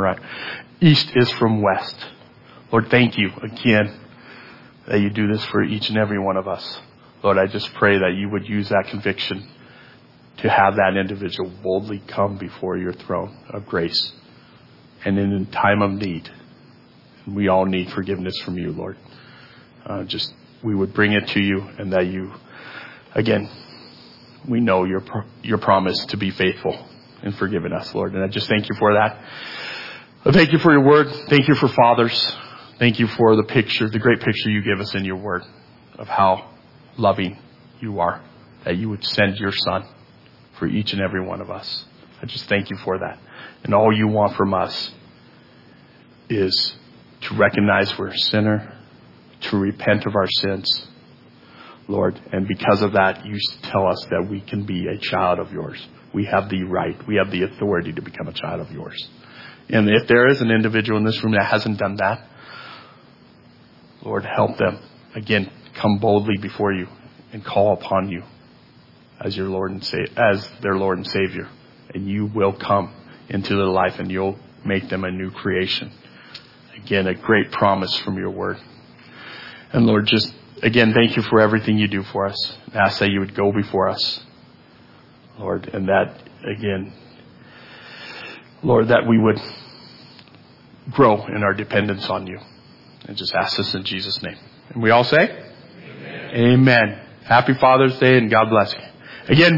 west. Lord, thank you again that you do this for each and every one of us. Lord, I just pray that you would use that conviction to have that individual boldly come before your throne of grace. And in a time of need, we all need forgiveness from you, Lord. We would bring it to you, and that you, again, we know your promise to be faithful in forgiving us, Lord. And I just thank you for that. I thank you for your word. Thank you for fathers. Thank you for the picture, the great picture you give us in your word of how loving you are, that you would send your son for each and every one of us. I just thank you for that. And all you want from us is to recognize we're a sinner, to repent of our sins, Lord. And because of that, you tell us that we can be a child of yours. We have the right, we have the authority to become a child of yours. And if there is an individual in this room that hasn't done that, Lord, help them, again, come boldly before you and call upon you as your Lord and as their Lord and Savior. And you will come into their life and you'll make them a new creation. Again, a great promise from your word. And Lord, just again, thank you for everything you do for us. And ask that you would go before us, Lord, and that, again, Lord, that we would grow in our dependence on you. And just ask this in Jesus' name. And we all say? Amen. Amen. Happy Father's Day and God bless you. Again,